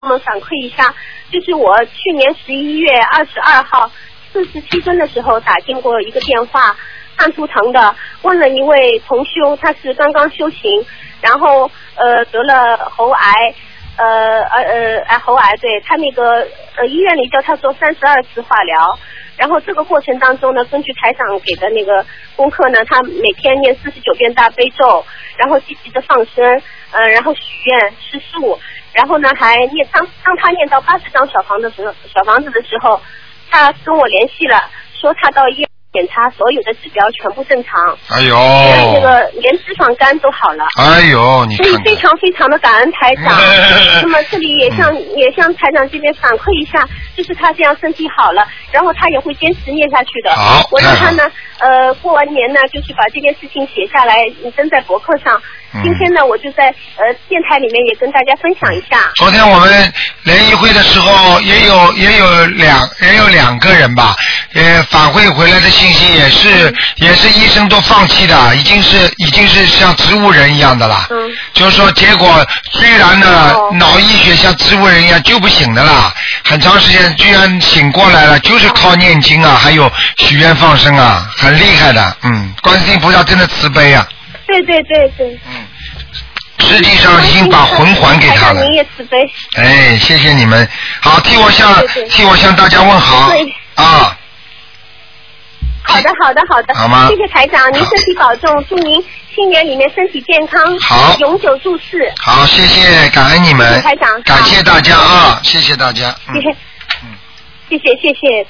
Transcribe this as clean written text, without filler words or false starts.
我们反馈一下，就是我去年11月22号47分的时候打进过一个电话，看图腾的，问了一位同修，他是刚刚修行，然后得了喉癌，喉癌，对，他那个医院里叫他做32次化疗。然后这个过程当中呢，根据台长给的那个功课呢，他每天念49遍大悲咒，然后积极的放生，然后许愿吃素，然后呢还念当他念到80张小房子的时候，他跟我联系了，说他到医院检查所有的指标全部正常。 哎呦， 那个连脂肪肝都好了。 哎呦，你看看， 所以非常非常的感恩台长。那么这里也向台长这边反馈一下，就是他这样身体好了，然后他也会坚持念下去的。 好， 我让他呢，过完年呢，就是把这件事情写下来，登在博客上。今天呢，我就在电台里面也跟大家分享一下。 昨天我们联谊会的时候也有两个人吧，反馈回来的信息也是医生都放弃的，已经是像植物人一样的了。就是说结果虽然呢脑溢血像植物人一样救不醒的啦，很长时间居然醒过来了，就是靠念经啊，还有许愿放生啊，很厉害的。观世音菩萨真的慈悲啊。 对。 实际上已经把魂还给他了。 您也慈悲。 哎，谢谢你们。好，替我向大家问好啊。 好的。 好吗？ 谢谢台长，您身体保重，祝您新年里面身体健康， 好， 永久住世。 好，谢谢，感恩你们， 谢谢台长， 感谢大家啊，谢谢大家。 谢谢。